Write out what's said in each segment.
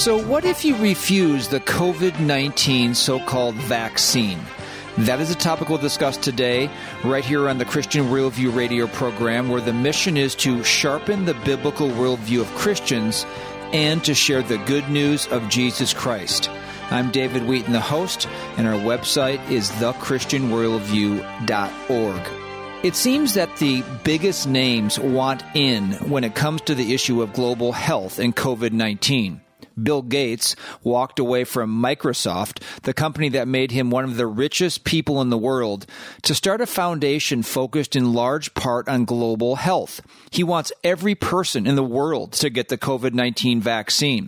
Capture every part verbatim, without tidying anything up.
So what if you refuse the COVID nineteen so-called vaccine? That is a topic we'll discuss today right here on the Christian Worldview radio program, where the mission is to sharpen the biblical worldview of Christians and to share the good news of Jesus Christ. I'm David Wheaton, the host, and our website is the christian worldview dot org. It seems that the biggest names want in when it comes to the issue of global health and COVID nineteen. Bill Gates walked away from Microsoft, the company that made him one of the richest people in the world, to start a foundation focused in large part on global health. He wants every person in the world to get the COVID nineteen vaccine.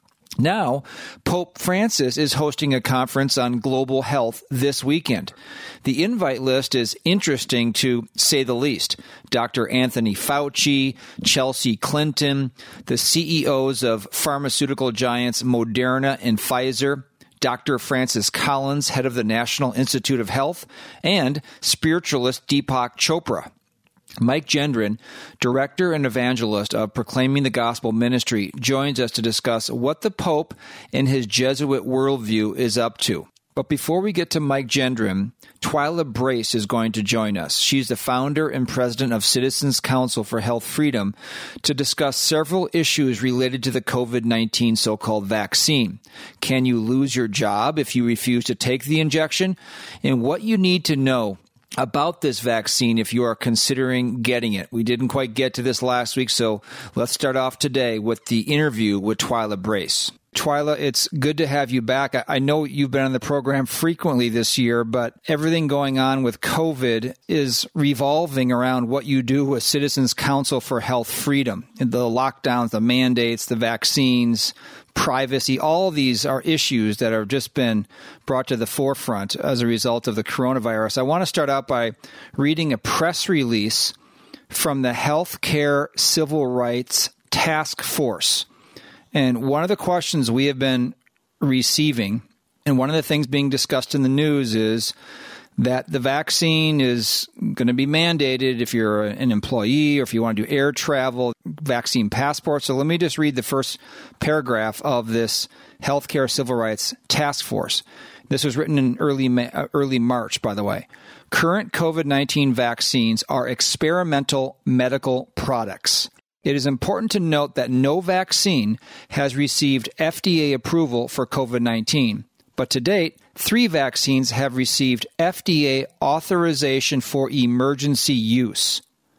Now, Pope Francis is hosting a conference on global health this weekend. The invite list is interesting, to say the least. Doctor Anthony Fauci, Chelsea Clinton, the C E Os of pharmaceutical giants Moderna and Pfizer, Doctor Francis Collins, head of the National Institute of Health, and spiritualist Deepak Chopra. Mike Gendron, director and evangelist of Proclaiming the Gospel Ministry, joins us to discuss what the Pope and his Jesuit worldview is up to. But before we get to Mike Gendron, Twila Brace is going to join us. She's the founder and president of Citizens Council for Health Freedom, to discuss several issues related to the COVID nineteen so-called vaccine. Can you lose your job if you refuse to take the injection? And what you need to know about this vaccine if you are considering getting it. We didn't quite get to this last week, so let's start off today with the interview with Twila Brace. Twila, it's good to have you back. I know you've been on the program frequently this year, but everything going on with COVID is revolving around what you do with Citizens Council for Health Freedom. The lockdowns, the mandates, the vaccines, privacy, all of these are issues that have just been brought to the forefront as a result of the coronavirus. I want to start out by reading a press release from the Healthcare Civil Rights Task Force. And one of the questions we have been receiving, and one of the things being discussed in the news, is that the vaccine is going to be mandated if you're an employee or if you want to do air travel, vaccine passports. So let me just read the first paragraph of this Healthcare Civil Rights Task Force. This was written in early May, uh, early March, by the way. Current COVID nineteen vaccines are experimental medical products. It is important to note that no vaccine has received F D A approval for COVID nineteen, but to date, three vaccines have received F D A authorization for emergency use.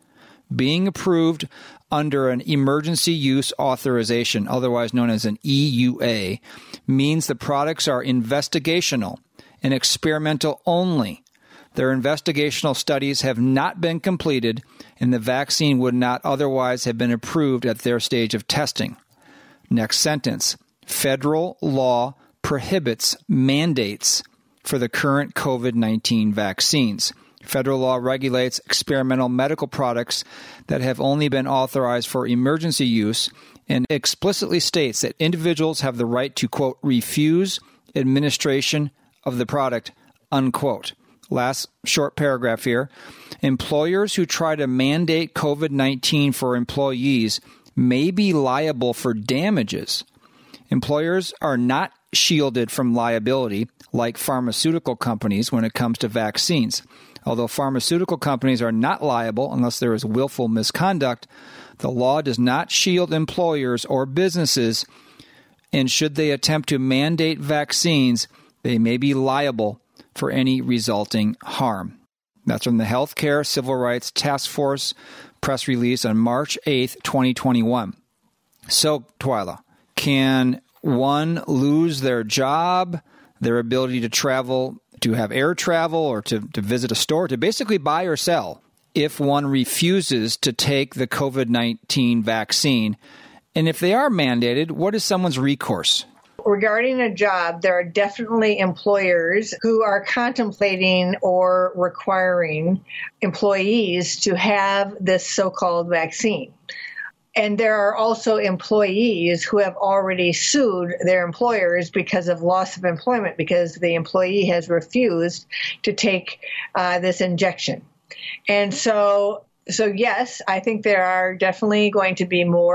Being approved under an emergency use authorization, otherwise known as an E U A, means the products are investigational and experimental only. Their investigational studies have not been completed, and the vaccine would not otherwise have been approved at their stage of testing. Next sentence. Federal law prohibits mandates for the current COVID nineteen vaccines. Federal law regulates experimental medical products that have only been authorized for emergency use and explicitly states that individuals have the right to, quote, refuse administration of the product, unquote. Last short paragraph here. Employers who try to mandate COVID nineteen for employees may be liable for damages. Employers are not shielded from liability like pharmaceutical companies when it comes to vaccines. Although pharmaceutical companies are not liable unless there is willful misconduct, the law does not shield employers or businesses, and should they attempt to mandate vaccines, they may be liable for any resulting harm. That's from the Healthcare Civil Rights Task Force press release on March eighth, twenty twenty-one. So, Twila, can one lose their job, their ability to travel, to have air travel, or to, to visit a store, to basically buy or sell, if one refuses to take the COVID nineteen vaccine? And if they are mandated, what is someone's recourse? Regarding a job, there are definitely employers who are contemplating or requiring employees to have this so-called vaccine. And there are also employees who have already sued their employers because of loss of employment, because the employee has refused to take uh, this injection. And so, so yes, I think there are definitely going to be more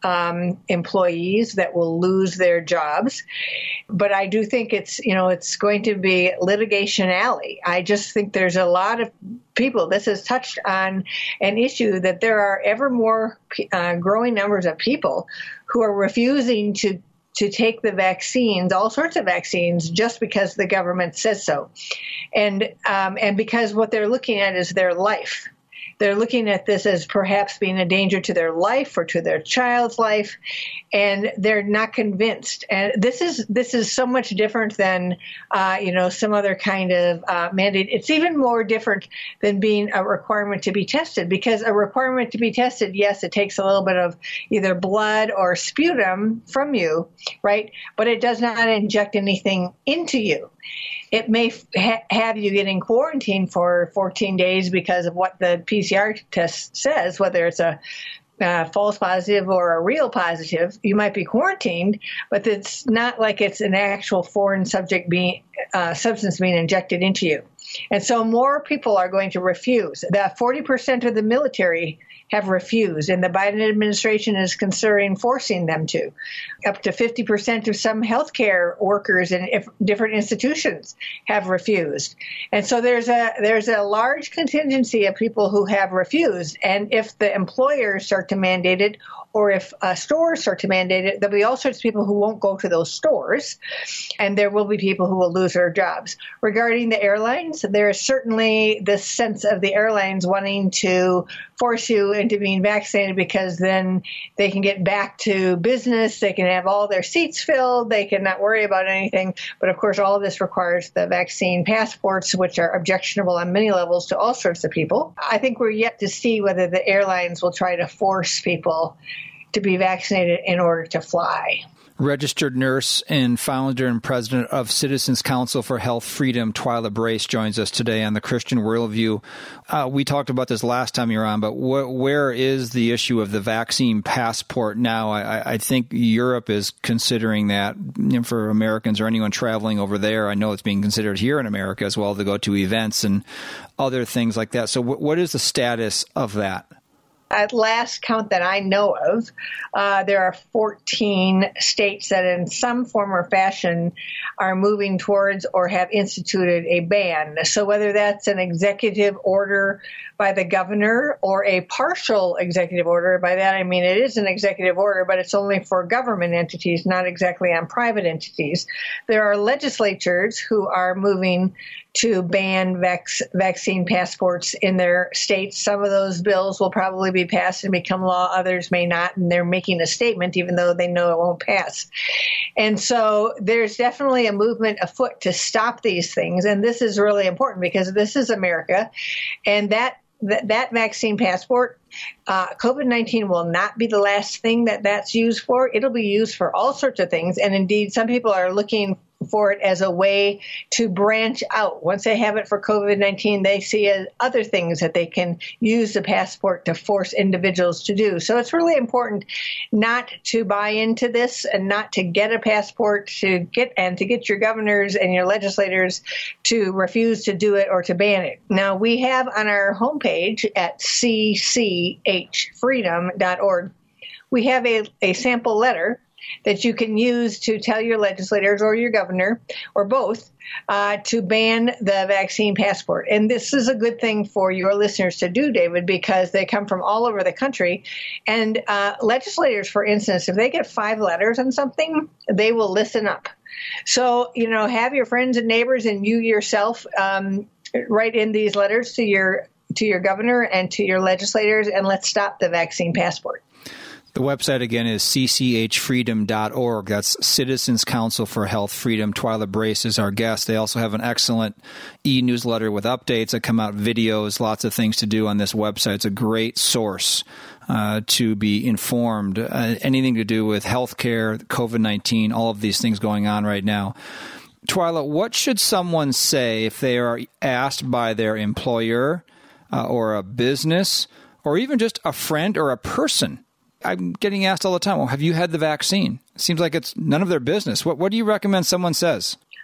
um, employees that will lose their jobs. But I do think it's, you know, it's going to be litigation alley. I just think there's a lot of people, this has touched on an issue that there are ever more uh, growing numbers of people who are refusing to to take the vaccines, all sorts of vaccines, just because the government says so. And um, and because what they're looking at is their life. They're looking at this as perhaps being a danger to their life or to their child's life, and they're not convinced. And this is this is so much different than, uh, you know, some other kind of uh, mandate. It's even more different than being a requirement to be tested, because a requirement to be tested, yes, it takes a little bit of either blood or sputum from you, right? But it does not inject anything into you. It may ha- have you getting quarantined for fourteen days because of what the P C R test says, whether it's a uh, false positive or a real positive. You might be quarantined, but it's not like it's an actual foreign subject being uh, substance being injected into you. And so more people are going to refuse. The forty percent of the military have refused, and the Biden administration is considering forcing them to. Up to fifty percent of some healthcare workers in if, different institutions have refused. And so there's a there's a large contingency of people who have refused. And if the employers start to mandate it, or if uh, stores start to mandate it, there'll be all sorts of people who won't go to those stores, and there will be people who will lose their jobs. Regarding the airlines, there is certainly this sense of the airlines wanting to force you into being vaccinated, because then they can get back to business, they can have all their seats filled, they can not worry about anything. But of course, all of this requires the vaccine passports, which are objectionable on many levels to all sorts of people. I think we're yet to see whether the airlines will try to force people to be vaccinated in order to fly. Registered nurse and founder and president of Citizens Council for Health Freedom, Twila Brace, joins us today on the Christian Worldview. Uh, we talked about this last time you were on, but wh- where is the issue of the vaccine passport now? I, I think Europe is considering that, you know, for Americans or anyone traveling over there. I know it's being considered here in America as well to go to events and other things like that. So w- what is the status of that? At last count that I know of, uh, there are fourteen states that in some form or fashion are moving towards or have instituted a ban. So whether that's an executive order by the governor or a partial executive order, by that I mean it is an executive order, but it's only for government entities, not exactly on private entities. There are legislatures who are moving to ban vac- vaccine passports in their states. Some of those bills will probably be passed and become law. Others may not, and they're making a statement even though they know it won't pass. And so there's definitely a movement afoot to stop these things. And this is really important because this is America. And that that, that vaccine passport, uh, COVID nineteen will not be the last thing that that's used for. It'll be used for all sorts of things. And indeed, some people are looking for it as a way to branch out. Once they have it for COVID nineteen, they see as other things that they can use the passport to force individuals to do. So it's really important not to buy into this and not to get a passport to get and to get your governors and your legislators to refuse to do it or to ban it. Now, we have on our homepage at c c h freedom dot org, we have a, a sample letter that you can use to tell your legislators or your governor or both uh, to ban the vaccine passport. And this is a good thing for your listeners to do, David, because they come from all over the country. And uh, legislators, for instance, if they get five letters on something, they will listen up. So, you know, have your friends and neighbors and you yourself um, write in these letters to your to your governor and to your legislators, and let's stop the vaccine passport. The website, again, is c c h freedom dot org. That's Citizens Council for Health Freedom. Twila Brace is our guest. They also have an excellent e-newsletter with updates that come out, videos, lots of things to do on this website. It's a great source uh, to be informed. Uh, anything to do with healthcare, COVID nineteen, all of these things going on right now. Twila, what should someone say if they are asked by their employer uh, or a business or even just a friend or a person? I'm getting asked all the time, well, have you had the vaccine? It seems like it's none of their business. What, what do you recommend someone says?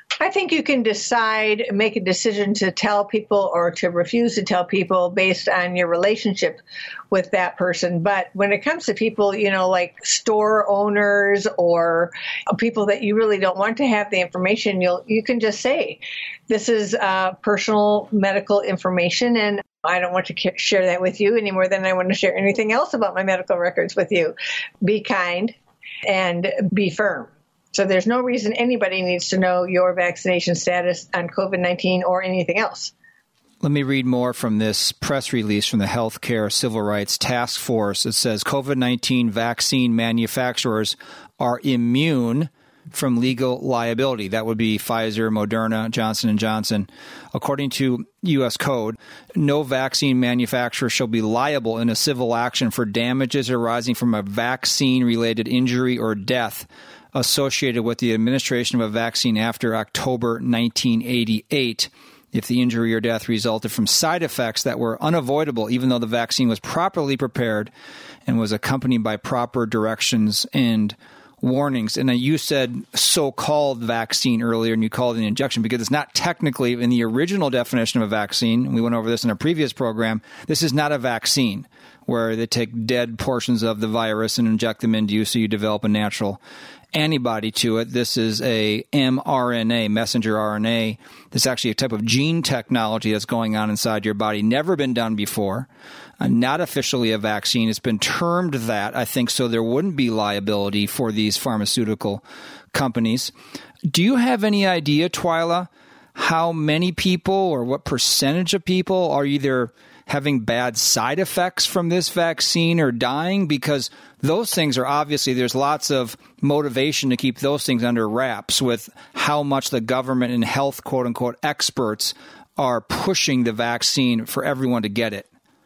I think you can decide, make a decision to tell people or to refuse to tell people based on your relationship with that person. But when it comes to people, you know, like store owners or people that you really don't want to have the information, you'll, you can just say, this is uh, personal medical information, and I don't want to share that with you any more than I want to share anything else about my medical records with you. Be kind and be firm. So there's no reason anybody needs to know your vaccination status on COVID nineteen or anything else. Let me read more from this press release from the Healthcare Civil Rights Task Force. It says COVID nineteen vaccine manufacturers are immune from legal liability. That would be Pfizer, Moderna, Johnson and Johnson. According to U S Code, no vaccine manufacturer shall be liable in a civil action for damages arising from a vaccine-related injury or death associated with the administration of a vaccine after October nineteen eighty-eight, if the injury or death resulted from side effects that were unavoidable, even though the vaccine was properly prepared and was accompanied by proper directions and warnings. And you said so-called vaccine earlier, and you called it an injection because it's not technically in the original definition of a vaccine. We went over this in a previous program. This is not a vaccine where they take dead portions of the virus and inject them into you so you develop a natural antibody to it. This is a mRNA, messenger R N A. This is actually a type of gene technology that's going on inside your body. Never been done before. Uh, not officially a vaccine. It's been termed that, I think, so there wouldn't be liability for these pharmaceutical companies. Do you have any idea, Twyla, how many people or what percentage of people are either having bad side effects from this vaccine or dying? Because those things are obviously, there's lots of motivation to keep those things under wraps with how much the government and health, quote unquote, experts are pushing the vaccine for everyone to get it.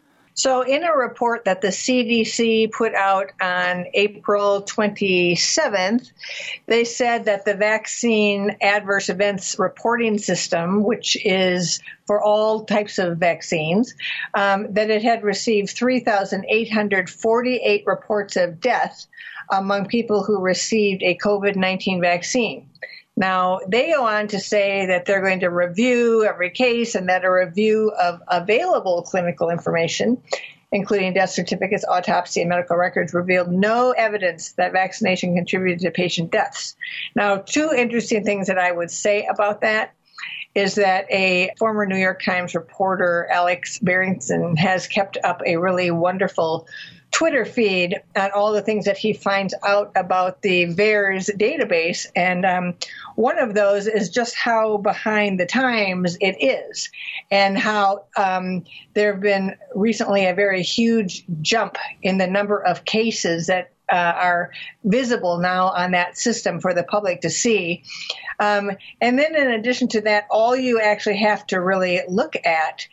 So in a report that the C D C put out on April twenty-seventh, they said that the vaccine adverse events reporting system, which is for all types of vaccines, um, that it had received three thousand eight hundred forty-eight reports of death among people who received a COVID nineteen vaccine. Now, they go on to say that they're going to review every case and that a review of available clinical information, including death certificates, autopsy, and medical records, revealed no evidence that vaccination contributed to patient deaths. Now, two interesting things that I would say about that is that a former New York Times reporter, Alex Berenson, has kept up a really wonderful Twitter feed on all the things that he finds out about the V A E R S database. And um, one of those is just how behind the times it is and how um, there have been recently a very huge jump in the number of cases that uh, are visible now on that system for the public to see. Um, and then in addition to that, all you actually have to really look at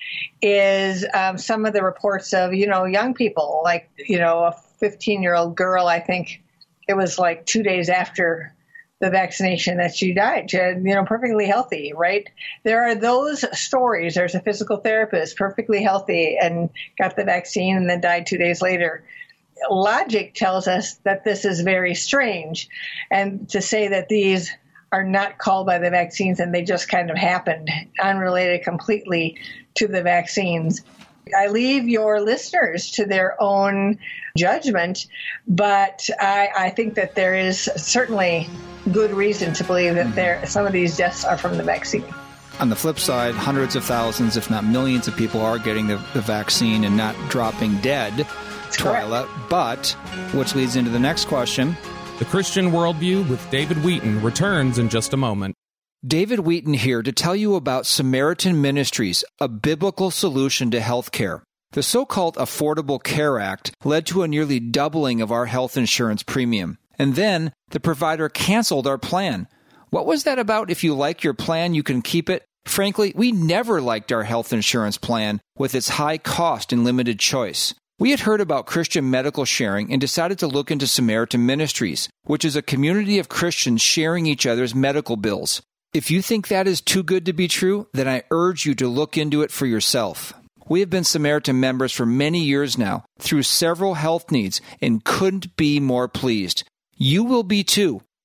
is um, some of the reports of, you know, young people, like, you know, a fifteen-year-old girl, I think it was like two days after the vaccination that she died, she had, you know, perfectly healthy, right? There are those stories. There's a physical therapist, perfectly healthy, and got the vaccine and then died two days later. Logic tells us that this is very strange, and to say that these are not called by the vaccines and they just kind of happened, unrelated completely to the vaccines. I leave your listeners to their own judgment, but I, I think that there is certainly good reason to believe that there some of these deaths are from the vaccine. On the flip side, hundreds of thousands, if not millions of people are getting the, the vaccine and not dropping dead, Twyla. But, which leads into the next question. The Christian Worldview with David Wheaton returns in just a moment. David Wheaton here to tell you about Samaritan Ministries, a biblical solution to health care. The so-called Affordable Care Act led to a nearly doubling of our health insurance premium. And then the provider canceled our plan. What was that about? If you like your plan, you can keep it. Frankly, we never liked our health insurance plan with its high cost and limited choice. We had heard about Christian medical sharing and decided to look into Samaritan Ministries, which is a community of Christians sharing each other's medical bills. If you think that is too good to be true, then I urge you to look into it for yourself. We have been Samaritan members for many years now, through several health needs, and couldn't be more pleased. You will be too.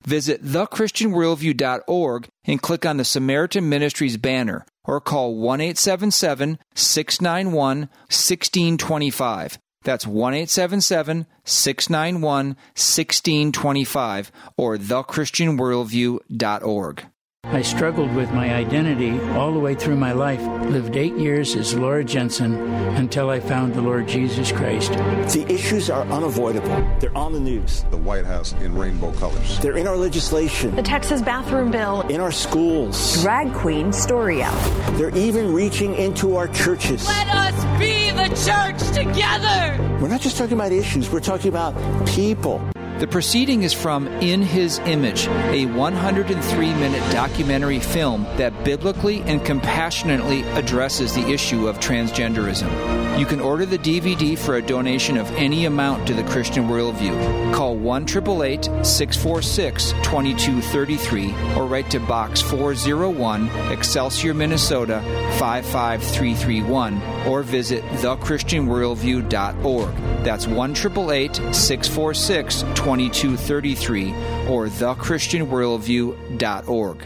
Visit the christian worldview dot org and click on the Samaritan Ministries banner or call one eight seven seven, six nine one, one six two five. That's one eight seven seven, six nine one, one six two five or the christian worldview dot org. I struggled with my identity all the way through my life. Lived eight years as Laura Jensen until I found the Lord Jesus Christ. The issues are unavoidable. They're on the news. The White House in rainbow colors. They're in our legislation. The Texas bathroom bill. In our schools. Drag queen story out. They're even reaching into our churches. Let us be the church together. We're not just talking about issues. We're talking about people. The proceeding is from In His Image, a one hundred three minute documentary film that biblically and compassionately addresses the issue of transgenderism. You can order the D V D for a donation of any amount to the Christian Worldview. Call one eight eight eight, six four six, two two three three or write to Box four oh one, Excelsior, Minnesota five five three three one or visit the christian worldview dot org. That's one eight eight eight, six four six, two two three three or the christian worldview dot org.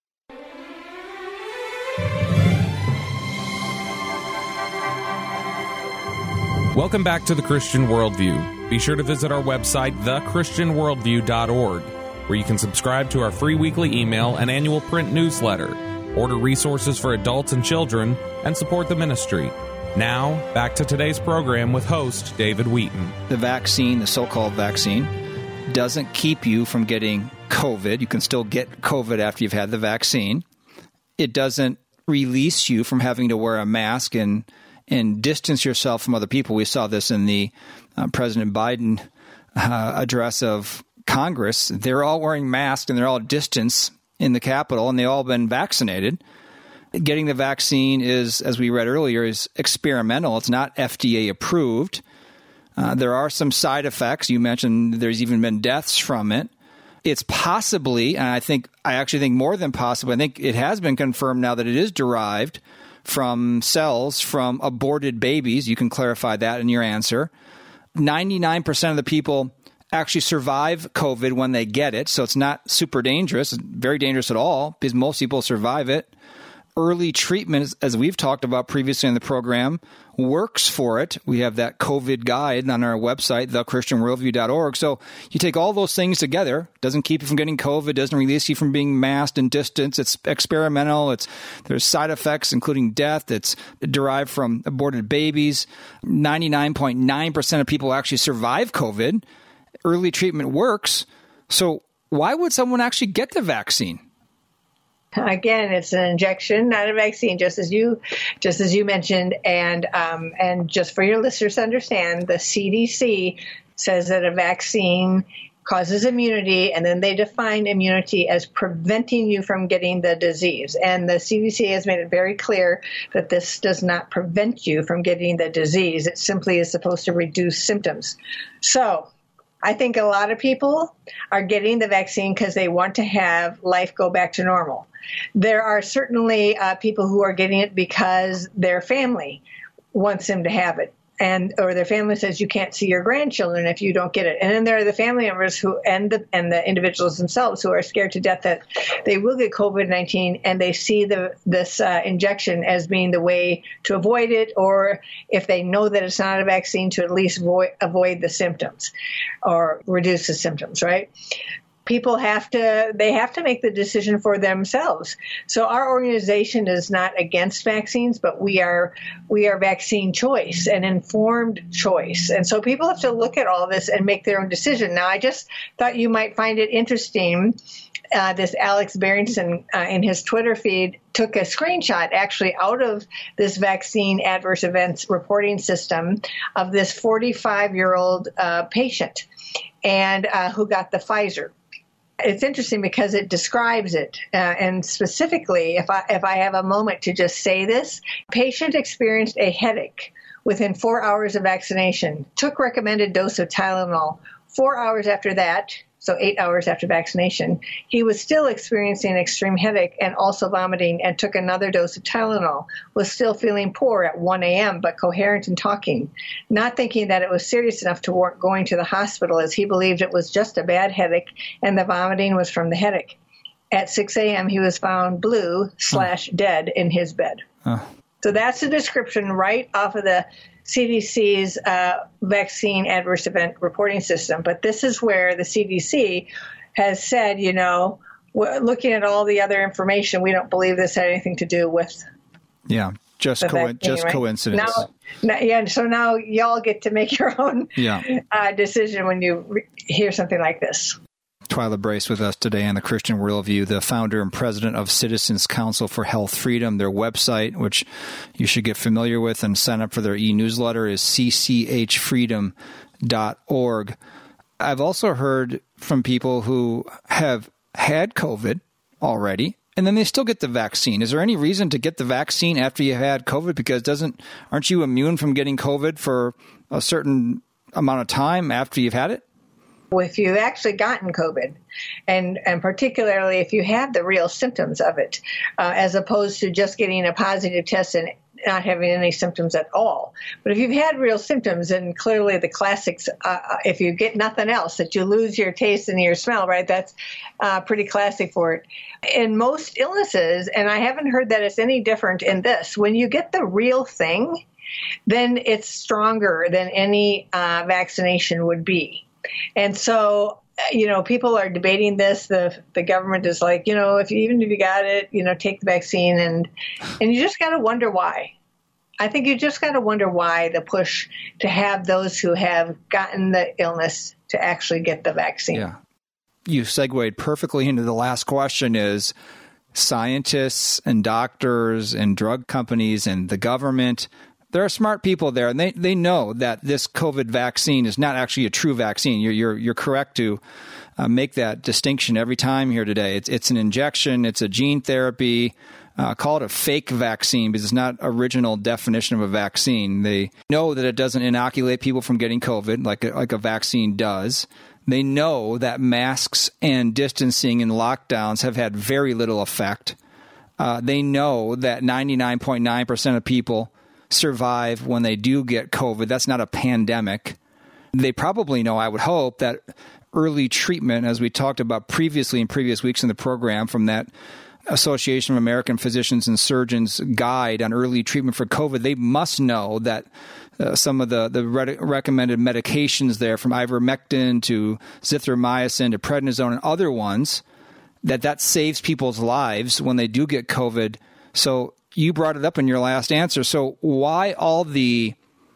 Welcome back to The Christian Worldview. Be sure to visit our website, the christian worldview dot org, where you can subscribe to our free weekly email and annual print newsletter, order resources for adults and children, and support the ministry. Now, back to today's program with host David Wheaton. The vaccine, the so-called vaccine, doesn't keep you from getting COVID. You can still get COVID after you've had the vaccine. It doesn't release you from having to wear a mask and and distance yourself from other people. We saw this in the uh, President Biden uh, address of Congress. They're all wearing masks and they're all distanced in the Capitol, and they've all been vaccinated. Getting the vaccine is, as we read earlier, is experimental. It's not F D A approved. Uh, there are some side effects. You mentioned there's even been deaths from it. It's possibly, and I think, I actually think more than possible, I think it has been confirmed now that it is derived from cells from aborted babies. You can clarify that in your answer. ninety-nine percent of the people actually survive COVID when they get it, so it's not super dangerous, very dangerous at all, because most people survive it. Early treatment, as we've talked about previously in the program, works for it. We have that COVID guide on our website, the christian worldview dot org. So you take all those things together, doesn't keep you from getting COVID, doesn't release you from being masked and distanced. It's experimental. It's there's side effects, including death. It's derived from aborted babies. ninety-nine point nine percent of people actually survive COVID. Early treatment works. So why would someone actually get the vaccine? Again, it's an injection, not a vaccine, just as you, just as you mentioned, and um, and just for your listeners to understand, the C D C says that a vaccine causes immunity, and then they define immunity as preventing you from getting the disease. And the C D C has made it very clear that this does not prevent you from getting the disease. It simply is supposed to reduce symptoms. So I think a lot of people are getting the vaccine because they want to have life go back to normal. There are certainly uh, people who are getting it because their family wants them to have it, and or their family says you can't see your grandchildren if you don't get it. And then there are the family members who and the and the individuals themselves who are scared to death that they will get COVID nineteen, and they see the this uh, injection as being the way to avoid it, or if they know that it's not a vaccine, to at least avoid, avoid the symptoms or reduce the symptoms, right? People have to, they have to make the decision for themselves. So our organization is not against vaccines, but we are, we are vaccine choice and informed choice. And so people have to look at all this and make their own decision. Now, I just thought you might find it interesting. Uh, this Alex Berenson uh, in his Twitter feed took a screenshot actually out of this vaccine adverse events reporting system of this forty-five-year-old uh, patient and uh, who got the Pfizer. It's interesting because it describes it, uh, and specifically, if I if I have a moment to just say this, patient experienced a headache within four hours of vaccination, took recommended dose of Tylenol. Four hours after that, so eight hours after vaccination, he was still experiencing extreme headache and also vomiting, and took another dose of Tylenol, was still feeling poor at one a.m., but coherent and talking, not thinking that it was serious enough to warrant going to the hospital, as he believed it was just a bad headache and the vomiting was from the headache. At six a.m., he was found blue slash dead in his bed. Huh. So that's the description right off of the C D C's uh, vaccine adverse event reporting system. But this is where the C D C has said, you know, looking at all the other information, we don't believe this had anything to do with. Yeah, just co- vaccine, just right? coincidence. Now, now, yeah, so now y'all get to make your own yeah. uh, decision when you re- hear something like this. Twyla Brace with us today on the Christian Worldview, the founder and president of Citizens Council for Health Freedom. Their website, which you should get familiar with and sign up for their e-newsletter, is c c h freedom dot org. I've also heard from people who have had COVID already, and then they still get the vaccine. Is there any reason to get the vaccine after you had COVID? Because doesn't aren't you immune from getting COVID for a certain amount of time after you've had it? If you've actually gotten COVID, and, and particularly if you have the real symptoms of it, uh, as opposed to just getting a positive test and not having any symptoms at all. But if you've had real symptoms, and clearly the classics, uh, if you get nothing else, that you lose your taste and your smell, right, that's uh, pretty classic for it. In most illnesses, and I haven't heard that it's any different in this, when you get the real thing, then it's stronger than any uh, vaccination would be. And so, you know, people are debating this. The the government is like, you know, if even if you got it, you know, take the vaccine, and and you just got to wonder why. I think you just got to wonder why the push to have those who have gotten the illness to actually get the vaccine. Yeah, you segued perfectly into the last question: is scientists and doctors and drug companies and the government. There are smart people there, and they, they know that this COVID vaccine is not actually a true vaccine. You're you're, you're correct to uh, make that distinction every time here today. It's it's an injection. It's a gene therapy. Uh, call it a fake vaccine because it's not original definition of a vaccine. They know that it doesn't inoculate people from getting COVID like a, like a vaccine does. They know that masks and distancing and lockdowns have had very little effect. Uh, they know that ninety-nine point nine percent of people survive when they do get COVID. That's not a pandemic. They probably know, I would hope, that early treatment, as we talked about previously in previous weeks in the program, from that Association of American Physicians and Surgeons guide on early treatment for COVID, they must know that uh, some of the, the re- recommended medications there, from ivermectin to zithromycin to prednisone and other ones, that that saves people's lives when they do get COVID. So you brought it up in your last answer. So why all the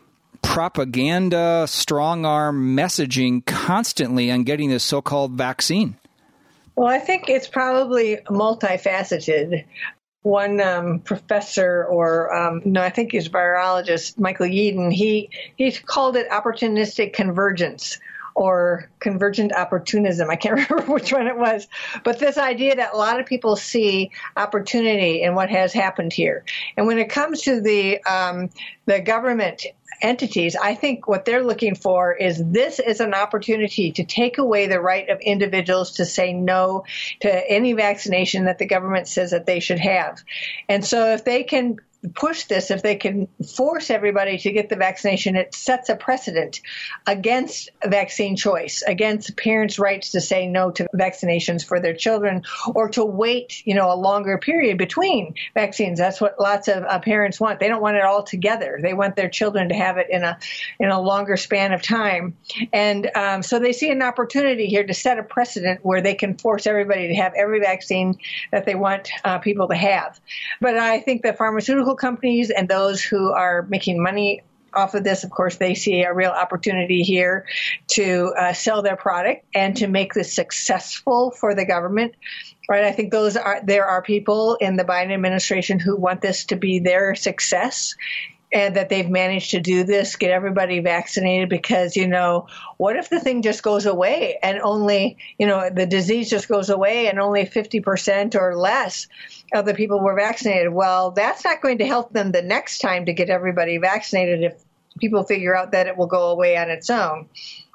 propaganda, strong-arm messaging constantly on getting this so-called vaccine? Well, I think it's probably multifaceted. One um, professor, or um, no, I think he's a virologist, Michael Yeadon, he he called it opportunistic convergence, or convergent opportunism. I can't remember which one it was. But this idea that a lot of people see opportunity in what has happened here. And when it comes to the um, the government entities, I think what they're looking for is this is an opportunity to take away the right of individuals to say no to any vaccination that the government says that they should have. And so if they can push this, if they can force everybody to get the vaccination, it sets a precedent against vaccine choice, against parents' rights to say no to vaccinations for their children, or to wait, you know, a longer period between vaccines. That's what lots of uh, parents want. They don't want it all together. They want their children to have it in a in a longer span of time. And um, so they see an opportunity here to set a precedent where they can force everybody to have every vaccine that they want uh, people to have. But I think the pharmaceutical companies and those who are making money off of this, of course, they see a real opportunity here to uh, sell their product and to make this successful for the government. Right? I think those are there are people in the Biden administration who want this to be their success, and that they've managed to do this, get everybody vaccinated, because, you know, what if the thing just goes away and only, you know, the disease just goes away and only fifty percent or less of the people were vaccinated? Well, that's not going to help them the next time to get everybody vaccinated if people figure out that it will go away on its own.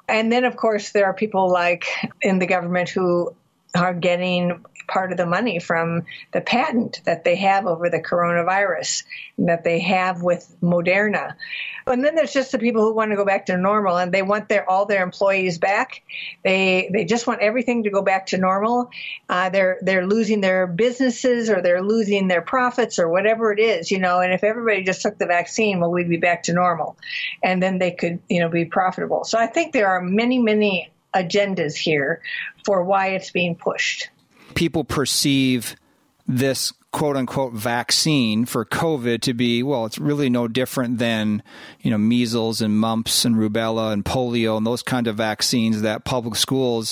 And then, of course, there are people like in the government who are getting part of the money from the patent that they have over the coronavirus, that they have with Moderna. And then there's just the people who want to go back to normal, and they want their all their employees back. They they just want everything to go back to normal. Uh, they're they're losing their businesses, or they're losing their profits, or whatever it is, you know. And if everybody just took the vaccine, well, we'd be back to normal, and then they could, you know, be profitable. So I think there are many, many agendas here for why it's being pushed. People perceive this quote-unquote vaccine for COVID to be, well, it's really no different than, you know, measles and mumps and rubella and polio and those kind of vaccines that public schools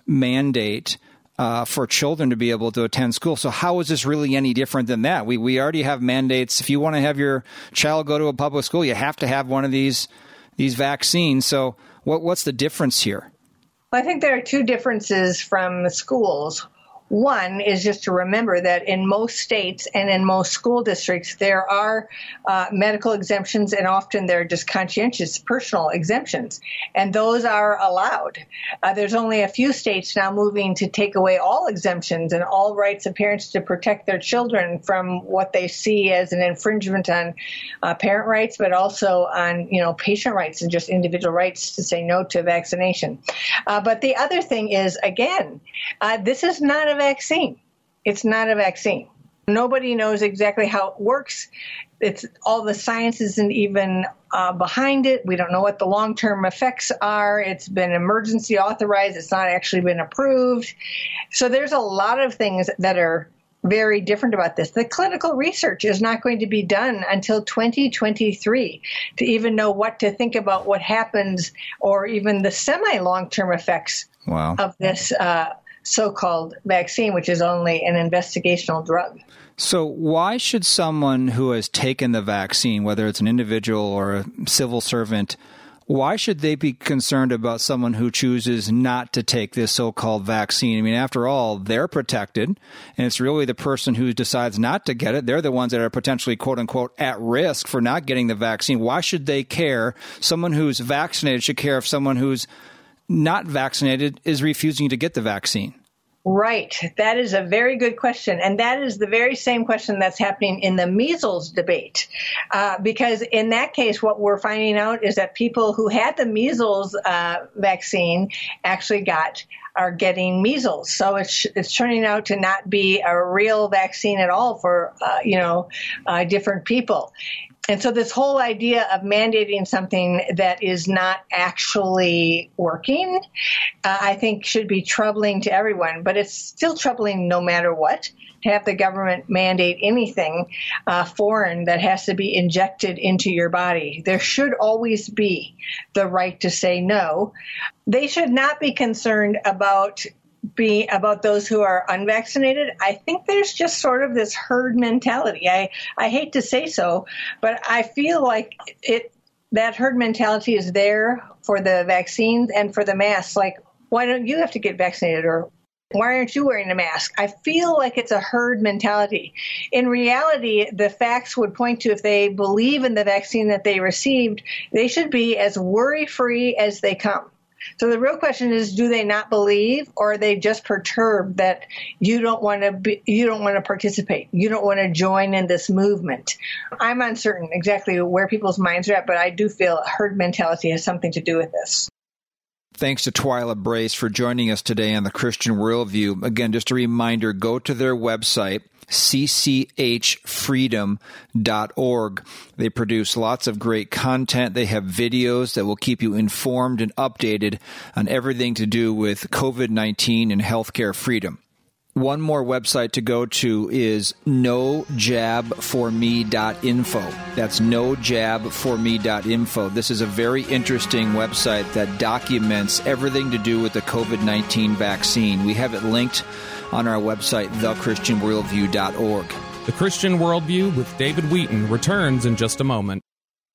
mandate uh, for children to be able to attend school. So how is this really any different than that? We we already have mandates. If you want to have your child go to a public school, you have to have one of these these vaccines. So what what's the difference here? I think there are two differences from the schools. One is just to remember that in most states and in most school districts, there are uh, medical exemptions, and often they're just conscientious personal exemptions, and those are allowed. Uh, there's only a few states now moving to take away all exemptions and all rights of parents to protect their children from what they see as an infringement on uh, parent rights, but also on, you know, patient rights and just individual rights to say no to vaccination. Uh, but the other thing is, again, uh, this is not a vaccine. It's not a vaccine. Nobody knows exactly how it works. It's all the science isn't even uh, behind it. We don't know what the long-term effects are. It's been emergency authorized. It's not actually been approved. So there's a lot of things that are very different about this. The clinical research is not going to be done until twenty twenty-three to even know what to think about what happens, or even the semi-long-term effects wow. of this uh so-called vaccine, which is only an investigational drug. So why should someone who has taken the vaccine, whether it's an individual or a civil servant, why should they be concerned about someone who chooses not to take this so-called vaccine? I mean, after all, they're protected, and it's really the person who decides not to get it. They're the ones that are potentially, quote-unquote, at risk for not getting the vaccine. Why should they care? Someone who's vaccinated should care if someone who's not vaccinated is refusing to get the vaccine. Right. That is a very good question. And that is the very same question that's happening in the measles debate. Uh, because in that case, what we're finding out is that people who had the measles uh, vaccine actually got are getting measles. So it's it's turning out to not be a real vaccine at all for, uh, you know, uh, different people. And so this whole idea of mandating something that is not actually working, uh, I think should be troubling to everyone. But it's still troubling no matter what, to have the government mandate anything uh, foreign that has to be injected into your body. There should always be the right to say no. They should not be concerned about be about those who are unvaccinated. I think there's just sort of this herd mentality. I, I hate to say so, but I feel like it that herd mentality is there for the vaccines and for the masks. Like, why don't you have to get vaccinated, or why aren't you wearing a mask? I feel like it's a herd mentality. In reality, the facts would point to, if they believe in the vaccine that they received, they should be as worry-free as they come. So the real question is, do they not believe, or are they just perturbed that you don't want to be, you don't want to participate, you don't want to join in this movement? I'm uncertain exactly where people's minds are at, but I do feel herd mentality has something to do with this. Thanks to Twyla Brace for joining us today on the Christian Worldview. Again, just a reminder, go to their website, c c h freedom dot org. They produce lots of great content. They have videos that will keep you informed and updated on everything to do with COVID nineteen and healthcare freedom. One more website to go to is no jab for me dot info. That's no jab for me dot info. This is a very interesting website that documents everything to do with the COVID nineteen vaccine. We have it linked on our website, the christian worldview dot org. The Christian Worldview with David Wheaton returns in just a moment.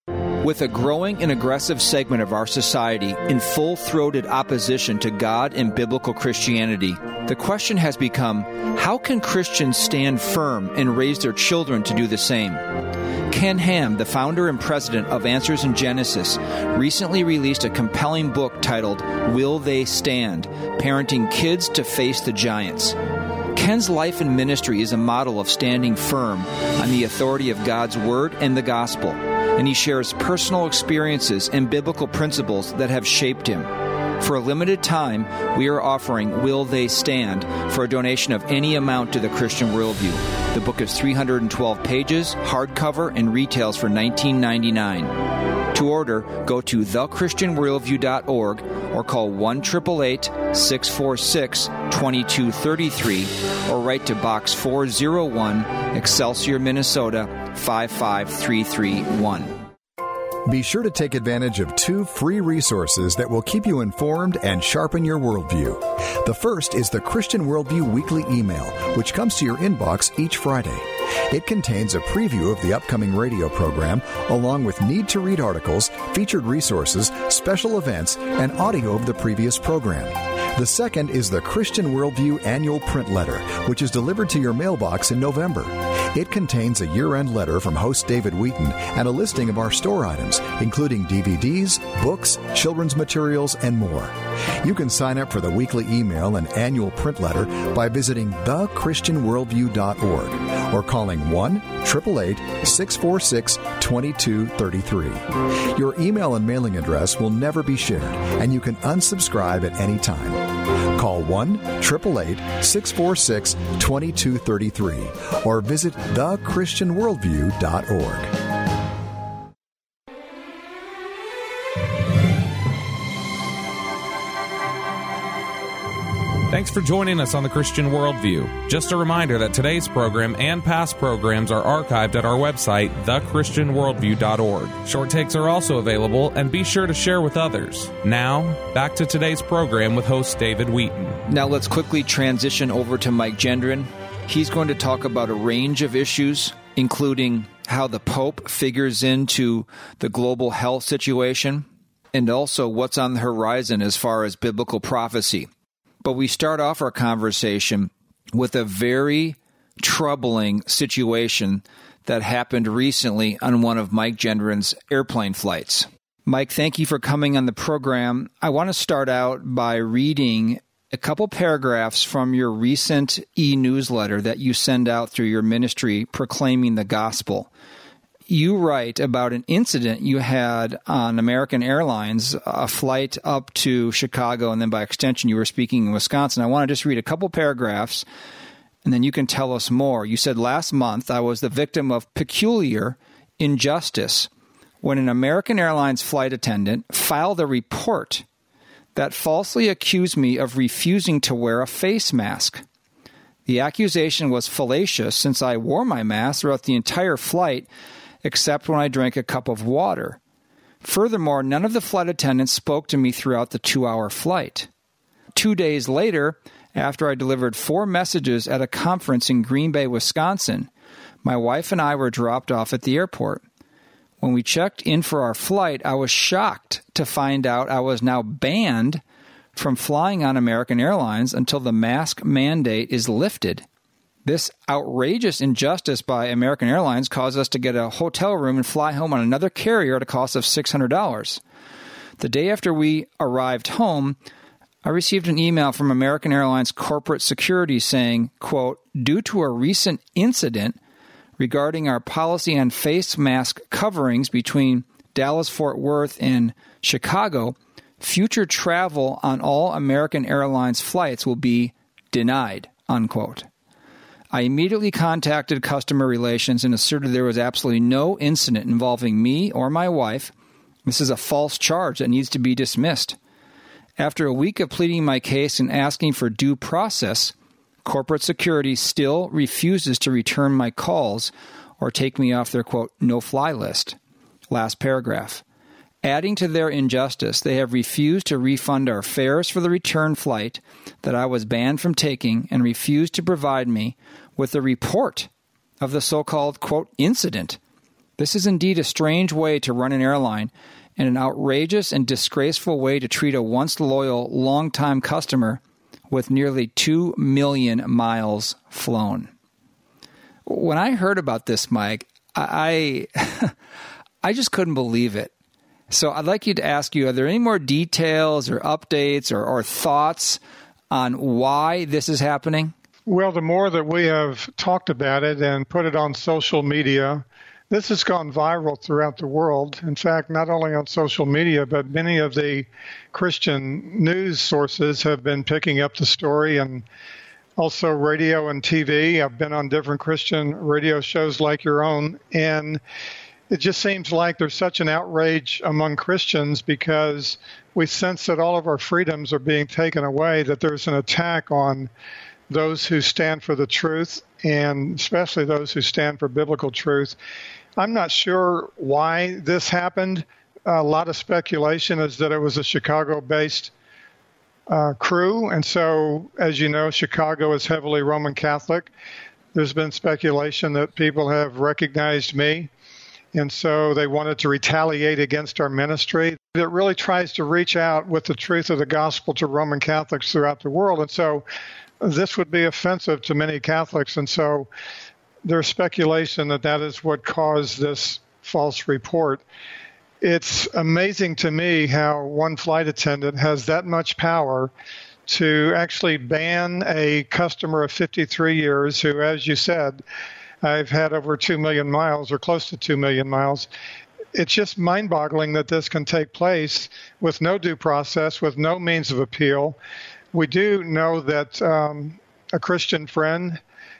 With a growing and aggressive segment of our society in full-throated opposition to God and biblical Christianity, the question has become, how can Christians stand firm and raise their children to do the same? Ken Ham, the founder and president of Answers in Genesis, recently released a compelling book titled Will They Stand? Parenting Kids to Face the Giants. Ken's life and ministry is a model of standing firm on the authority of God's Word and the Gospel, and he shares personal experiences and biblical principles that have shaped him. For a limited time, we are offering Will They Stand for a donation of any amount to the Christian Worldview. The book is three hundred twelve pages, hardcover, and retails for nineteen ninety-nine dollars. To order, go to the christian worldview dot org or call one eight eight eight, six four six, two two three three or write to Box four oh one, Excelsior, Minnesota, five five three three one. Be sure to take advantage of two free resources that will keep you informed and sharpen your worldview. The first is the Christian Worldview Weekly Email, which comes to your inbox each Friday. It contains a preview of the upcoming radio program, along with need-to-read articles, featured resources, special events, and audio of the previous program. The second is the Christian Worldview Annual Print Letter, which is delivered to your mailbox in November. It contains a year-end letter from host David Wheaton and a listing of our store items, including D V Ds, books, children's materials, and more. You can sign up for the weekly email and annual print letter by visiting the christian worldview dot org or calling one eight eight eight, six four six, two two three three. Your email and mailing address will never be shared, and you can unsubscribe at any time. Call one eight eight eight, six four six, two two three three or visit the christian worldview dot org. Thanks for joining us on the Christian Worldview. Just a reminder that today's program and past programs are archived at our website, the christian worldview dot org. Short takes are also available, and be sure to share with others. Now, back to today's program with host David Wheaton. Now let's quickly transition over to Mike Gendron. He's going to talk about a range of issues, including how the Pope figures into the global health situation, and also what's on the horizon as far as biblical prophecy. But we start off our conversation with a very troubling situation that happened recently on one of Mike Gendron's airplane flights. Mike, thank you for coming on the program. I want to start out by reading a couple paragraphs from your recent e-newsletter that you send out through your ministry, Proclaiming the Gospel. You write about an incident you had on American Airlines, a flight up to Chicago, and then by extension you were speaking in Wisconsin. I want to just read a couple paragraphs, and then you can tell us more. You said, last month I was the victim of peculiar injustice when an American Airlines flight attendant filed a report that falsely accused me of refusing to wear a face mask. The accusation was fallacious since I wore my mask throughout the entire flight, except when I drank a cup of water. Furthermore, none of the flight attendants spoke to me throughout the two-hour flight. Two days later, after I delivered four messages at a conference in Green Bay, Wisconsin, my wife and I were dropped off at the airport. When we checked in for our flight, I was shocked to find out I was now banned from flying on American Airlines until the mask mandate is lifted. This outrageous injustice by American Airlines caused us to get a hotel room and fly home on another carrier at a cost of six hundred dollars. The day after we arrived home, I received an email from American Airlines corporate security saying, quote, due to a recent incident regarding our policy on face mask coverings between Dallas-Fort Worth and Chicago, future travel on all American Airlines flights will be denied, unquote. I immediately contacted customer relations and asserted there was absolutely no incident involving me or my wife. This is a false charge that needs to be dismissed. After a week of pleading my case and asking for due process, corporate security still refuses to return my calls or take me off their, quote, no-fly list. Last paragraph. Adding to their injustice, they have refused to refund our fares for the return flight that I was banned from taking and refused to provide me with a report of the so-called, quote, incident This is indeed a strange way to run an airline and an outrageous and disgraceful way to treat a once loyal, long-time customer with nearly two million miles flown. When I heard about this, Mike, I I just couldn't believe it. So I'd like you to ask you, are there any more details or updates or, or thoughts on why this is happening? Well, the more that we have talked about it and put it on social media, this has gone viral throughout the world. In fact, not only on social media, but many of the Christian news sources have been picking up the story, and also radio and T V. I've been on different Christian radio shows like your own, and it just seems like there's such an outrage among Christians because we sense that all of our freedoms are being taken away, that there's an attack on those who stand for the truth, and especially those who stand for biblical truth. I'm not sure why this happened. A lot of speculation is that it was a Chicago-based uh, crew. And so, as you know, Chicago is heavily Roman Catholic. There's been speculation that people have recognized me, and so they wanted to retaliate against our ministry. It really tries to reach out with the truth of the gospel to Roman Catholics throughout the world. And so this would be offensive to many Catholics. And so there's speculation that that is what caused this false report. It's amazing to me how one flight attendant has that much power to actually ban a customer of fifty-three years who, as you said, I've had over two million miles or close to two million miles. It's just mind-boggling that this can take place with no due process, with no means of appeal. We do know that um, a Christian friend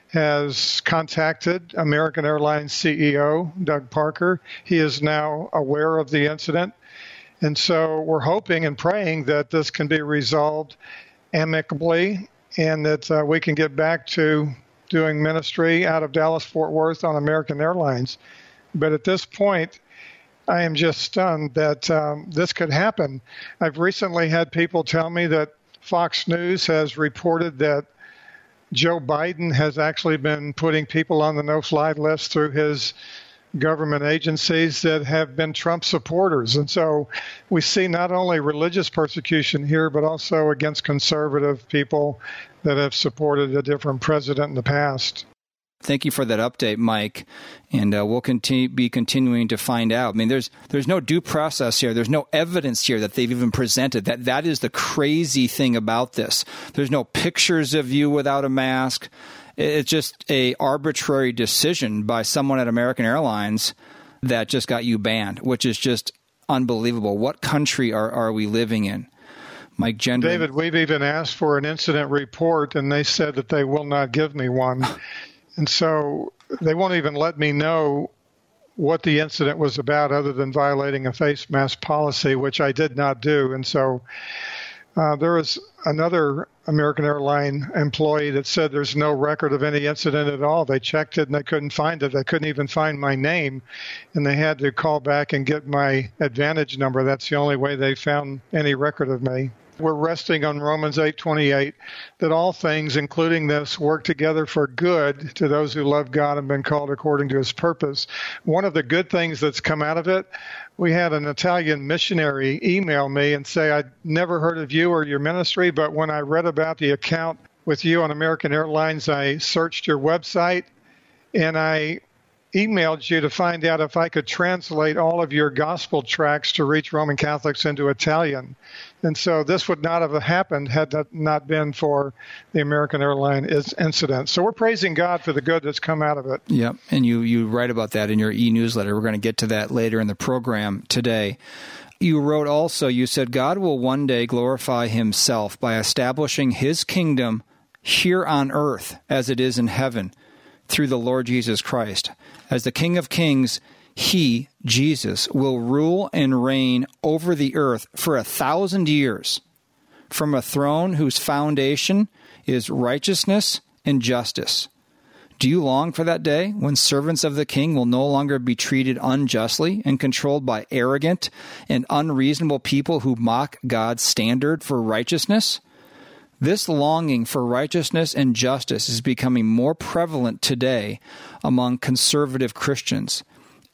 has contacted American Airlines C E O, Doug Parker. He is now aware of the incident. And so we're hoping and praying that this can be resolved amicably and that uh, we can get back to doing ministry out of Dallas-Fort Worth on American Airlines. But at this point, I am just stunned that um, this could happen. I've recently had people tell me that Fox News has reported that Joe Biden has actually been putting people on the no-fly list through his government agencies that have been Trump supporters. And so we see not only religious persecution here, but also against conservative people that have supported a different president in the past. Thank you for that update, Mike, and uh, we'll continue, be continuing to find out. I mean, there's there's no due process here. There's no evidence here that they've even presented. That that is the crazy thing about this. There's no pictures of you without a mask. It's just a arbitrary decision by someone at American Airlines that just got you banned, which is just unbelievable. What country are, are we living in? Mike Gendron. David, we've even asked for an incident report, and they said that they will not give me one. And so they won't even let me know what the incident was about other than violating a face mask policy, which I did not do. And so uh, there was another American Airline employee that said there's no record of any incident at all. They checked it and they couldn't find it. They couldn't even find my name, and they had to call back and get my advantage number. That's the only way they found any record of me. We're resting on Romans eight twenty-eight, that all things, including this, work together for good to those who love God and been called according to his purpose. One of the good things that's come out of it, we had an Italian missionary email me and say, I'd never heard of you or your ministry, but when I read about the account with you on American Airlines, I searched your website and I emailed you to find out if I could translate all of your gospel tracts to reach Roman Catholics into Italian. And so this would not have happened had that not been for the American Airlines incident. So we're praising God for the good that's come out of it. Yeah, and you, you write about that in your e-newsletter. We're going to get to that later in the program today. You wrote also, you said, God will one day glorify himself by establishing his kingdom here on earth as it is in heaven through the Lord Jesus Christ. As the King of Kings, he, Jesus, will rule and reign over the earth for a thousand years from a throne whose foundation is righteousness and justice. Do you long for that day when servants of the King will no longer be treated unjustly and controlled by arrogant and unreasonable people who mock God's standard for righteousness? This longing for righteousness and justice is becoming more prevalent today among conservative Christians.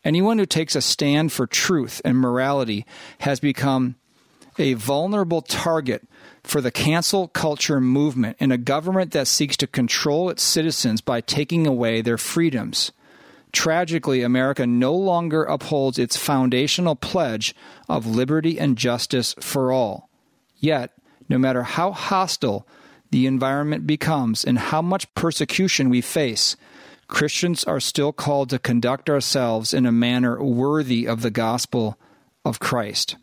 Anyone who takes a stand for truth and morality has become a vulnerable target for the cancel culture movement in a government that seeks to control its citizens by taking away their freedoms. Tragically, America no longer upholds its foundational pledge of liberty and justice for all. Yet, no matter how hostile the environment becomes and how much persecution we face, Christians are still called to conduct ourselves in a manner worthy of the gospel of Christ.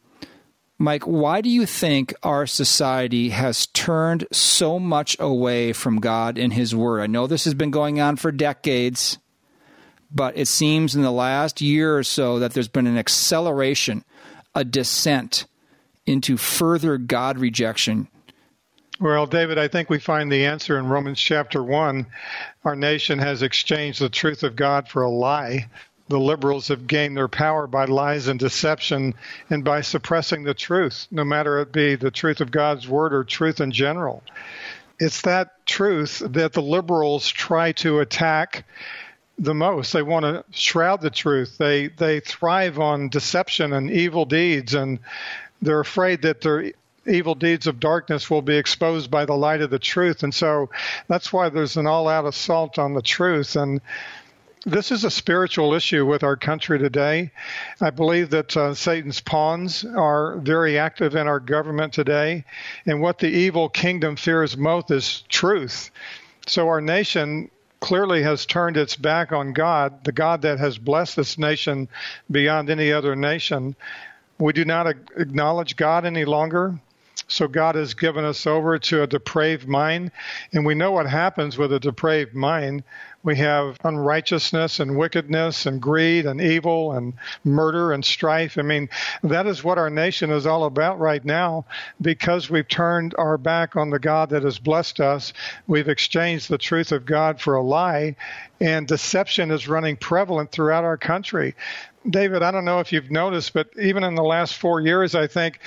Mike, why do you think our society has turned so much away from God and His Word? I know this has been going on for decades, but it seems in the last year or so that there's been an acceleration, a descent into further God rejection. Well, David, I think we find the answer in Romans chapter one. Our nation has exchanged the truth of God for a lie. The liberals have gained their power by lies and deception and by suppressing the truth, no matter it be the truth of God's word or truth in general. It's that truth that the liberals try to attack the most. They want to shroud the truth. They they thrive on deception and evil deeds, and they're afraid that their evil deeds of darkness will be exposed by the light of the truth. And so that's why there's an all-out assault on the truth. And this is a spiritual issue with our country today. I believe that uh, Satan's pawns are very active in our government today. And what the evil kingdom fears most is truth. So our nation clearly has turned its back on God, the God that has blessed this nation beyond any other nation. We do not acknowledge God any longer. So God has given us over to a depraved mind. And we know what happens with a depraved mind. We have unrighteousness and wickedness and greed and evil and murder and strife. I mean, that is what our nation is all about right now. Because we've turned our back on the God that has blessed us, we've exchanged the truth of God for a lie, and deception is running prevalent throughout our country. David, I don't know if you've noticed, but even in the last four years, I think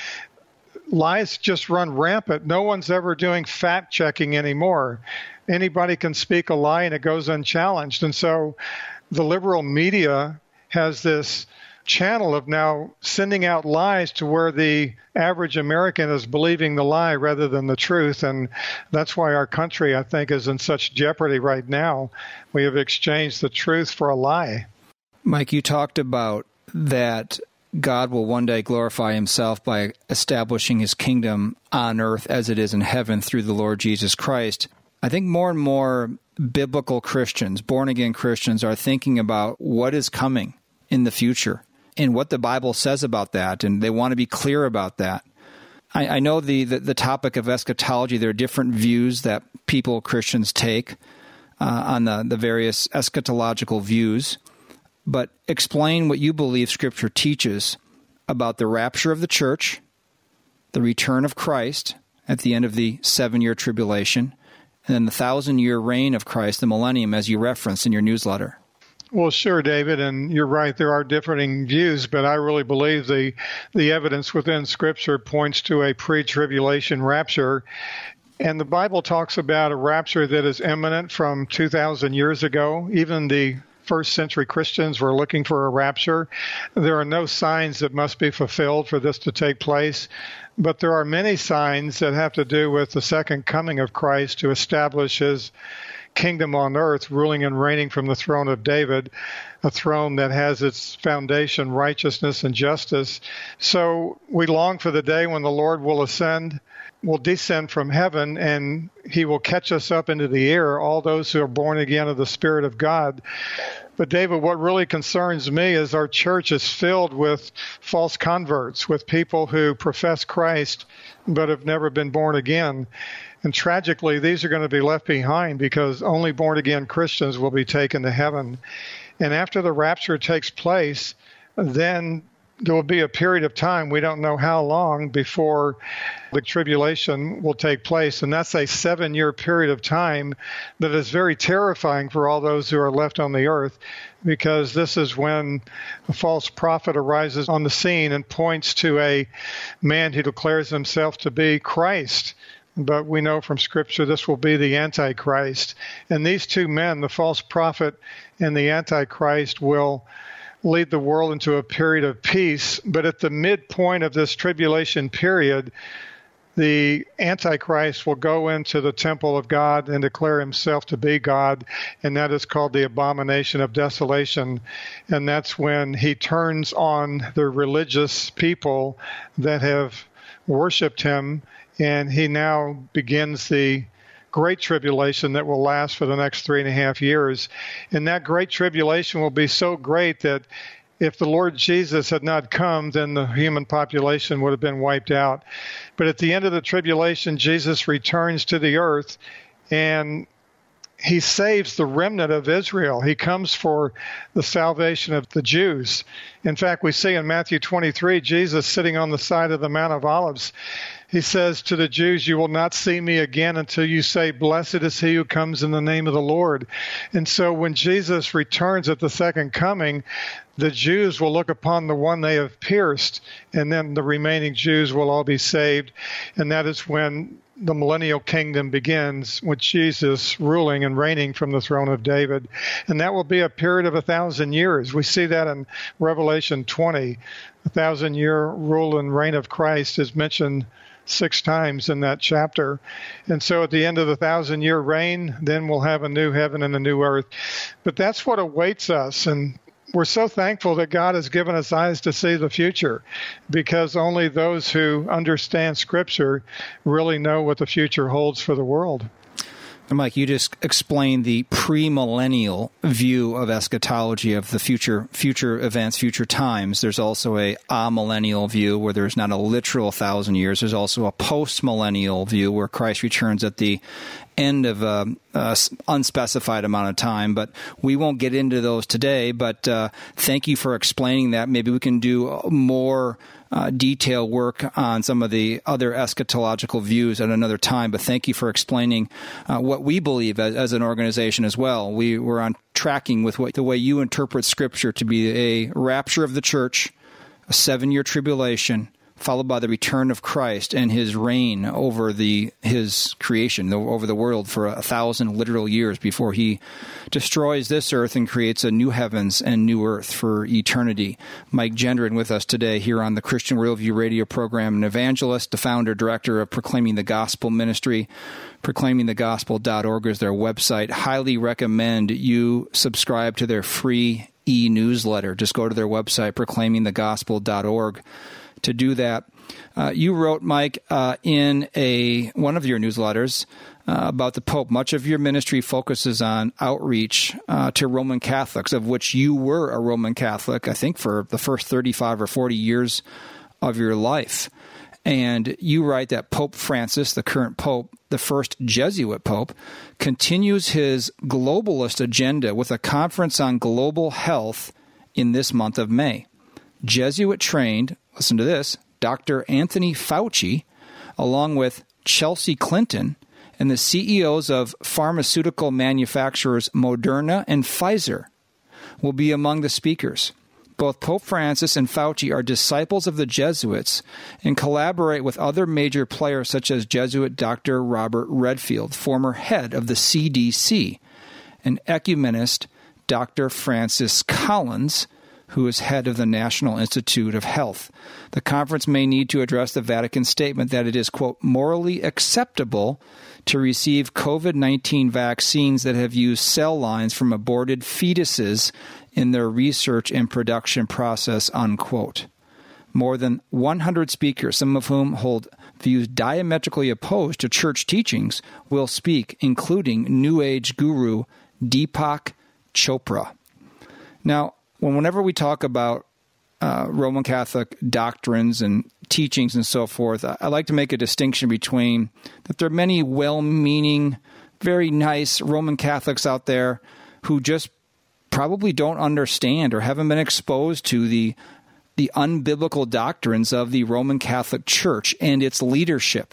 lies just run rampant. No one's ever doing fact checking anymore. Anybody can speak a lie and it goes unchallenged. And so the liberal media has this channel of now sending out lies to where the average American is believing the lie rather than the truth. And that's why our country, I think, is in such jeopardy right now. We have exchanged the truth for a lie. Mike, you talked about that God will one day glorify Himself by establishing His kingdom on earth as it is in heaven through the Lord Jesus Christ. I think more and more biblical Christians, born-again Christians, are thinking about what is coming in the future and what the Bible says about that, and they want to be clear about that. I, I know the, the, the topic of eschatology, there are different views that people, Christians, take uh, on the, the various eschatological views. But explain what you believe Scripture teaches about the rapture of the church, the return of Christ at the end of the seven-year tribulation, and then the thousand-year reign of Christ, the millennium, as you referenced in your newsletter. Well, sure, David, and you're right. There are differing views, but I really believe the the evidence within Scripture points to a pre-tribulation rapture. And the Bible talks about a rapture that is imminent from two thousand years ago. Even the first century Christians were looking for a rapture. There are no signs that must be fulfilled for this to take place, but there are many signs that have to do with the second coming of Christ to establish His kingdom on earth, ruling and reigning from the throne of David, a throne that has its foundation righteousness and justice. So we long for the day when the Lord will ascend, will descend from heaven, and He will catch us up into the air, all those who are born again of the Spirit of God. But David, what really concerns me is our church is filled with false converts, with people who profess Christ but have never been born again. And tragically, these are going to be left behind because only born-again Christians will be taken to heaven. And after the rapture takes place, then there will be a period of time, we don't know how long, before the tribulation will take place. And that's a seven-year period of time that is very terrifying for all those who are left on the earth, because this is when a false prophet arises on the scene and points to a man who declares himself to be Christ. But we know from Scripture this will be the Antichrist. And these two men, the false prophet and the Antichrist, will lead the world into a period of peace. But at the midpoint of this tribulation period, the Antichrist will go into the temple of God and declare himself to be God, and that is called the abomination of desolation. And that's when he turns on the religious people that have worshipped him, and he now begins the great tribulation that will last for the next three and a half years. And that great tribulation will be so great that if the Lord Jesus had not come, then the human population would have been wiped out. But at the end of the tribulation, Jesus returns to the earth, and he saves the remnant of Israel. He comes for the salvation of the Jews. In fact, we see in Matthew twenty-three, Jesus sitting on the side of the Mount of Olives. He says to the Jews, "You will not see me again until you say, 'Blessed is he who comes in the name of the Lord.'" And so when Jesus returns at the second coming, the Jews will look upon the one they have pierced, and then the remaining Jews will all be saved. And that is when the millennial kingdom begins, with Jesus ruling and reigning from the throne of David. And that will be a period of a thousand years. We see that in Revelation twenty. A thousand-year rule and reign of Christ is mentioned six times in that chapter. And so at the end of the thousand-year reign, then we'll have a new heaven and a new earth. But that's what awaits us. And we're so thankful that God has given us eyes to see the future, because only those who understand Scripture really know what the future holds for the world. And Mike, you just explained the premillennial view of eschatology, of the future future events, future times. There's also a amillennial view where there's not a literal thousand years. There's also a postmillennial view where Christ returns at the end of an unspecified amount of time. But we won't get into those today. But uh, thank you for explaining that. Maybe we can do more Uh, detailed work on some of the other eschatological views at another time, but thank you for explaining uh, what we believe as, as an organization as well. We were on tracking with what, the way you interpret Scripture to be a rapture of the church, a seven-year tribulation, followed by the return of Christ and his reign over the his creation, over the world for a thousand literal years before he destroys this earth and creates a new heavens and new earth for eternity. Mike Gendron with us today here on the Christian Worldview radio program, an evangelist, the founder, director of Proclaiming the Gospel Ministry. proclaiming the gospel dot org is their website. Highly recommend you subscribe to their free e-newsletter. Just go to their website, proclaiming the gospel dot org. To do that. Uh, you wrote, Mike, uh, in a one of your newsletters uh, about the Pope. Much of your ministry focuses on outreach uh, to Roman Catholics, of which you were a Roman Catholic, I think, for the first thirty-five or forty years of your life. And you write that Pope Francis, the current Pope, the first Jesuit Pope, continues his globalist agenda with a conference on global health in this month of May. Jesuit-trained, listen to this, Doctor Anthony Fauci, along with Chelsea Clinton and the C E Os of pharmaceutical manufacturers Moderna and Pfizer, will be among the speakers. Both Pope Francis and Fauci are disciples of the Jesuits and collaborate with other major players such as Jesuit Doctor Robert Redfield, former head of the C D C, and ecumenist Doctor Francis Collins, who is head of the National Institute of Health. The conference may need to address the Vatican statement that it is, quote, morally acceptable to receive COVID nineteen vaccines that have used cell lines from aborted fetuses in their research and production process, unquote. More than one hundred speakers, some of whom hold views diametrically opposed to church teachings, will speak, including New Age guru Deepak Chopra. Now, whenever we talk about uh, Roman Catholic doctrines and teachings and so forth, I, I like to make a distinction between that there are many well-meaning, very nice Roman Catholics out there who just probably don't understand or haven't been exposed to the the unbiblical doctrines of the Roman Catholic Church and its leadership.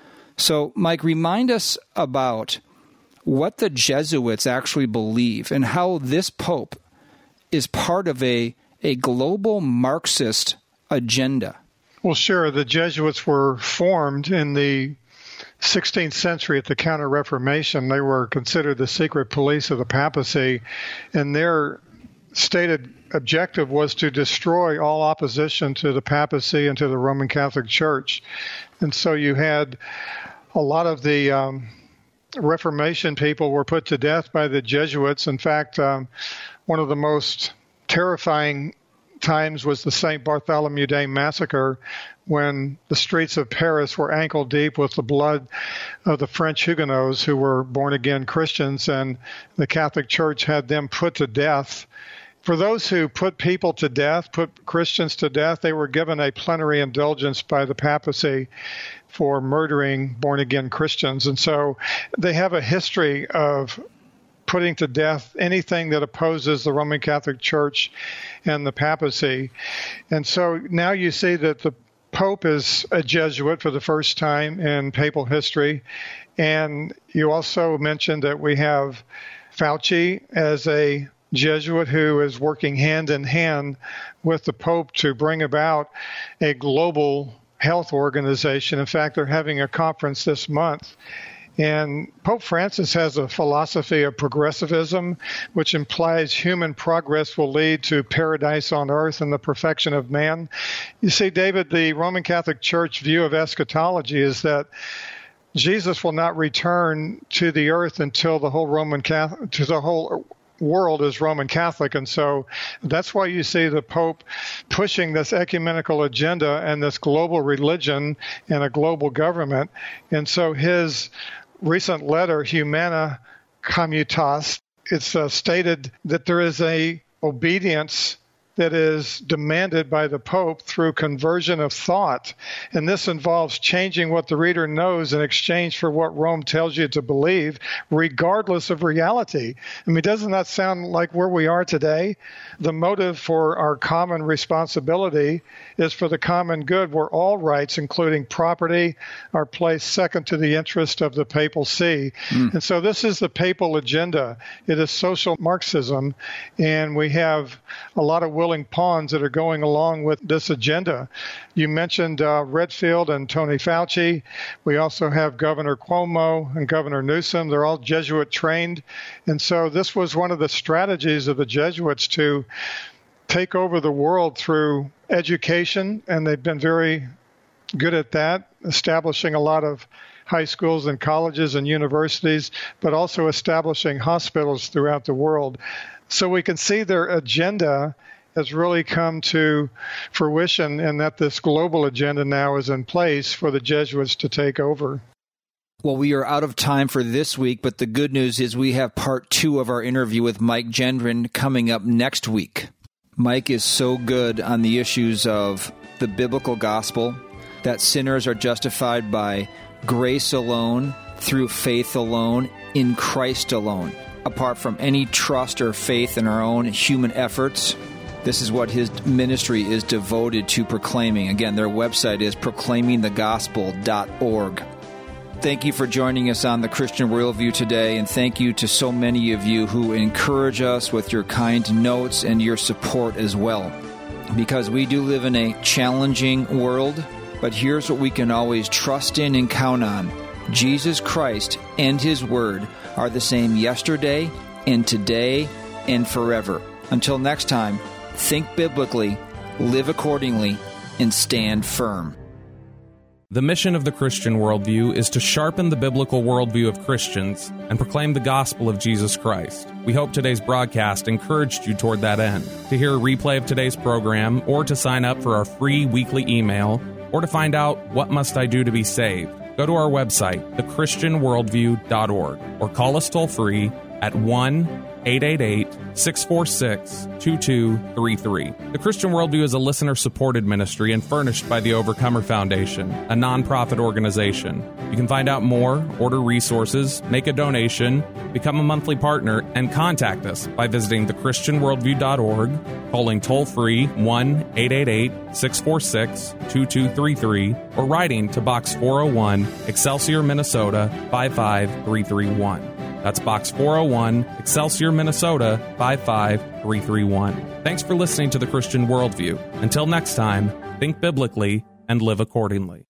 So, Mike, remind us about what the Jesuits actually believe and how this Pope is part of a, a global Marxist agenda. Well, sure. The Jesuits were formed in the sixteenth century at the Counter-Reformation. They were considered the secret police of the papacy, and their stated objective was to destroy all opposition to the papacy and to the Roman Catholic Church. And so you had a lot of the um, Reformation people were put to death by the Jesuits. In fact, um, one of the most terrifying times was the Saint Bartholomew Day massacre, when the streets of Paris were ankle deep with the blood of the French Huguenots who were born-again Christians, and the Catholic Church had them put to death. For those who put people to death, put Christians to death, they were given a plenary indulgence by the papacy for murdering born-again Christians. And so they have a history of putting to death anything that opposes the Roman Catholic Church and the papacy. And so now you see that the Pope is a Jesuit for the first time in papal history. And you also mentioned that we have Fauci as a Jesuit who is working hand in hand with the Pope to bring about a global health organization. In fact, they're having a conference this month. And Pope Francis has a philosophy of progressivism, which implies human progress will lead to paradise on earth and the perfection of man. You see, David, the Roman Catholic Church view of eschatology is that Jesus will not return to the earth until the whole Roman Catholic, to the whole world is Roman Catholic. And so that's why you see the Pope pushing this ecumenical agenda and this global religion and a global government. And so his recent letter, Humana Communitas, it's uh, stated that there is a obedience that is demanded by the Pope through conversion of thought. And this involves changing what the reader knows in exchange for what Rome tells you to believe, regardless of reality. I mean, doesn't that sound like where we are today? The motive for our common responsibility is for the common good, where all rights, including property, are placed second to the interest of the papal see. Mm. And so this is the papal agenda. It is social Marxism, and we have a lot of willing pawns that are going along with this agenda. You mentioned uh, Redfield and Tony Fauci. We also have Governor Cuomo and Governor Newsom. They're all Jesuit trained. And so this was one of the strategies of the Jesuits to take over the world through education, and they've been very good at that, establishing a lot of high schools and colleges and universities, but also establishing hospitals throughout the world. So we can see their agenda has really come to fruition, and that this global agenda now is in place for the Jesuits to take over. Well, we are out of time for this week, but the good news is we have part two of our interview with Mike Gendron coming up next week. Mike is so good on the issues of the biblical gospel, that sinners are justified by grace alone, through faith alone, in Christ alone, apart from any trust or faith in our own human efforts. This is what his ministry is devoted to proclaiming. Again, their website is proclaiming the gospel dot org. Thank you for joining us on the Christian Worldview today, and thank you to so many of you who encourage us with your kind notes and your support as well. Because we do live in a challenging world, but here's what we can always trust in and count on. Jesus Christ and His Word are the same yesterday and today and forever. Until next time, think biblically, live accordingly, and stand firm. The mission of the Christian Worldview is to sharpen the biblical worldview of Christians and proclaim the gospel of Jesus Christ. We hope today's broadcast encouraged you toward that end. To hear a replay of today's program, or to sign up for our free weekly email, or to find out what must I do to be saved, go to our website, the christian worldview dot org, or call us toll-free at one eight eight eight, six four six, two two three three. The Christian Worldview is a listener-supported ministry and furnished by the Overcomer Foundation, a nonprofit organization. You can find out more, order resources, make a donation, become a monthly partner, and contact us by visiting the christian worldview dot org, calling toll-free one eight eight eight, six four six, two two three three, or writing to Box four oh one, Excelsior, Minnesota, five five three three one. That's Box four oh one, Excelsior, Minnesota, five five three three one. Thanks for listening to the Christian Worldview. Until next time, think biblically and live accordingly.